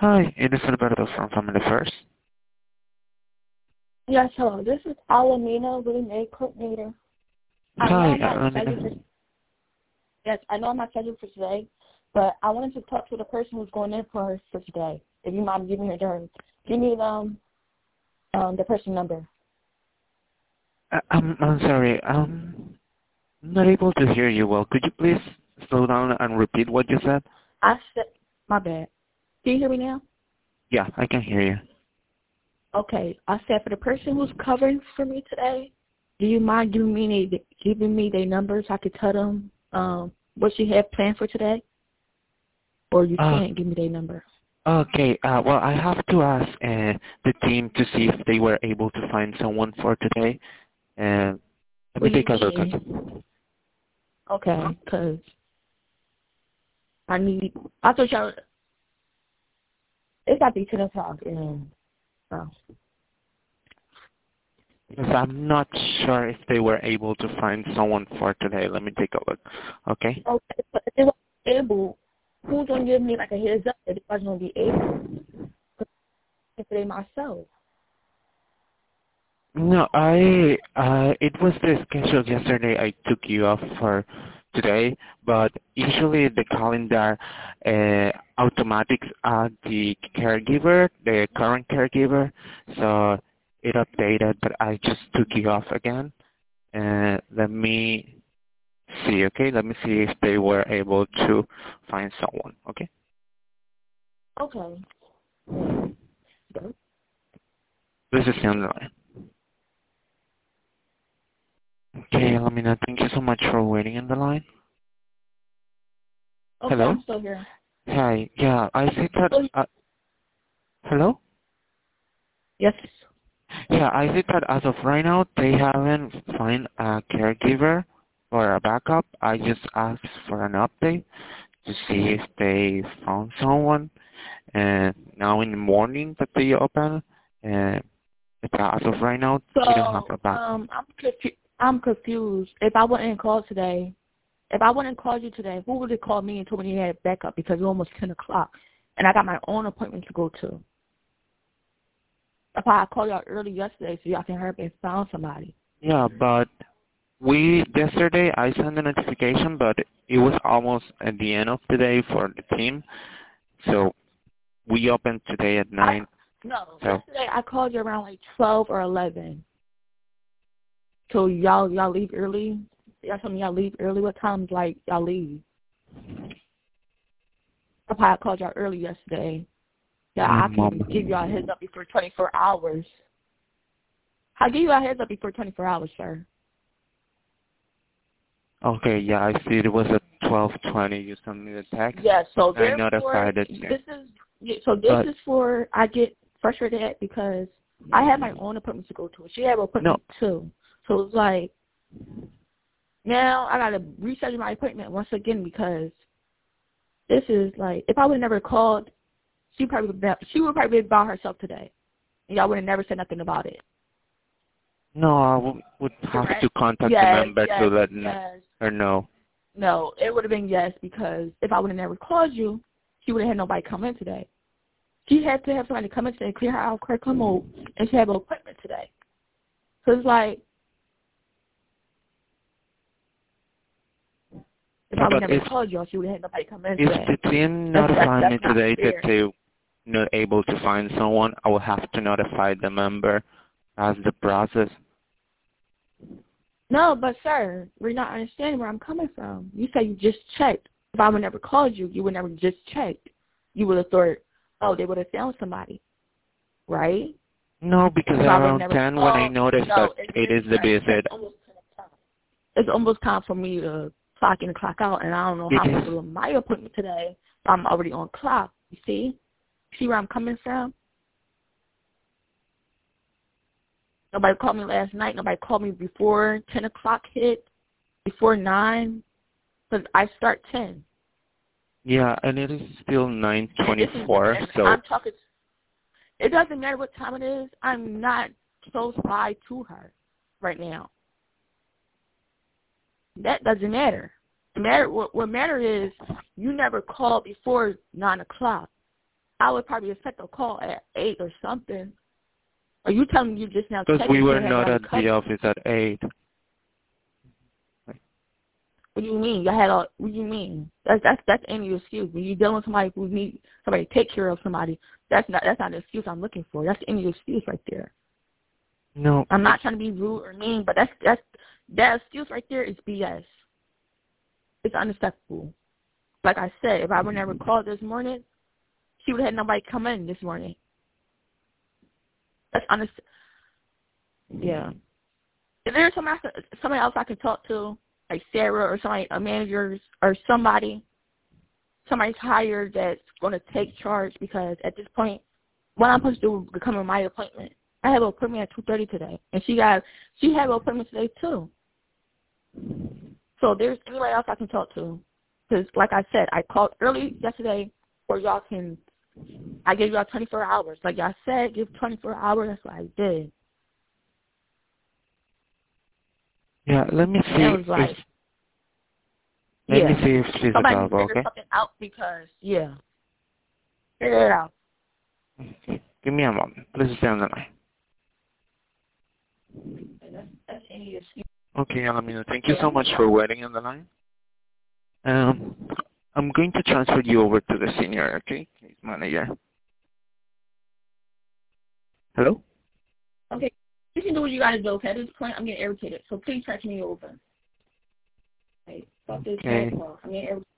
Hi, it is Alberto from Family First. Yes, hello. This is Alamina, Willie Mae coordinator. Hi, I know I'm not scheduled for today, but I wanted to talk to the person who's going in for today. If you mind giving me her turn, give me the person number. I'm sorry. I'm not able to hear you well. Could you please slow down and repeat what you said? I said, my bad. Can you hear me now? Yeah, I can hear you. Okay. I said for the person who's covering for me today, do you mind giving me their numbers so I could tell them what you have planned for today? Or you can't give me their number? Okay. Well, I have to ask the team to see if they were able to find someone for today. Let me take a look. Okay, because I thought y'all, it's got to be 10 o'clock. Because I'm not sure if they were able to find someone for today. Let me take a look. Okay? Okay, but if they were able, who's going to give me like a heads up that they wasn't going to be able? If they myself. No, it was the schedule yesterday. I took you off for today, but usually the calendar automatics add the caregiver, the current caregiver, so it updated, but I just took you off again. Let me see, okay? Let me see if they were able to find someone, okay? Okay. This is the line. Okay, Lamina, thank you so much for waiting in the line. Okay, Hello? I'm still here. Hi, yeah, I see that, hello? Yes. Yeah, I see that as of right now, they haven't found a caregiver or a backup. I just asked for an update to see if they found someone. And now in the morning that they open, as of right now, So, we don't have a backup. I'm confused. If I wouldn't call today, if I wouldn't call you today, who would have called me and told me he had backup because it's almost 10 o'clock and I got my own appointment to go to? If I called y'all early yesterday so y'all can hurry up and found somebody. Yeah, but yesterday I sent a notification, but it was almost at the end of the day for the team. So we opened today at 9. Yesterday I called you around like 12 or 11. So y'all leave early? Y'all told me y'all leave early? What time like y'all leave? I called y'all early yesterday. Yeah, I can give y'all a heads up before 24 hours. I'll give you a heads up before 24 hours, sir. Okay, yeah, I see it was at 12:20. You sent me the text. Yeah, so I notified it. This is for I get frustrated at because I have my own appointments to go to. She had an appointment too. So it's like now I gotta reschedule my appointment once again because this is like if I would have never called, she would probably be by herself today. And y'all would have never said nothing about it. No, I would have to contact the member to let her know. No, it would have been yes because if I would have never called you, she would have had nobody come in today. She had to have somebody come in today, clear her out, her commode, and she had an appointment today. So it's like, if I would have never called you, she would have had nobody come in today. If the team notified me today that they're not able to find someone, I will have to notify the member as the process. No, but sir, we're not understanding where I'm coming from. You say you just checked. If I would never called you, you would never just checked. You would have thought, oh, they would have found somebody, right? No, because around 10 when I noticed that it is the visit. It's almost time for me to clock in and clock out, and I don't know how to do my appointment today. So I'm already on clock. You see? See where I'm coming from? Nobody called me last night. Nobody called me before 10 o'clock hit, before 9, because I start 10. Yeah, and it is still 9:24, so... I'm talking, it doesn't matter what time it is. I'm not close by to her right now. That doesn't matter. What matters is you never called before 9 o'clock. I would probably expect a call at 8 or something. Are you telling me you just now? Because we were not at the office at 8. What do you mean? What do you mean? That's any excuse. When you're dealing with somebody who needs somebody to take care of somebody, that's not the excuse I'm looking for. That's any excuse right there. No. I'm not trying to be rude or mean, but that excuse right there is BS. It's unacceptable. Like I said, if I would never called this morning, she would have had nobody come in this morning. That's unacceptable. Yeah. If there's somebody else I can talk to, like Sarah or somebody, a manager or somebody's hired that's going to take charge, because at this point, what I'm supposed to do is become my appointment. I have an appointment at 2:30 today, and she had an appointment today too. So if there's anybody else I can talk to, because like I said, I called early yesterday, or I gave y'all 24 hours. Like y'all said, give 24 hours. That's what I did. Yeah, let me see. Let me see if she's available, okay? Figure something out, because, figure it out. Okay. Give me a moment. Please stay on the line. That's any excuse. Okay, Alamino, thank you so much for waiting on the line. I'm going to transfer you over to the senior, okay, case manager. Hello? Okay, you can do what you got to do, okay? At this point, I'm getting irritated, so please transfer me over. Hey, fuck this phone call. I'm getting irritated.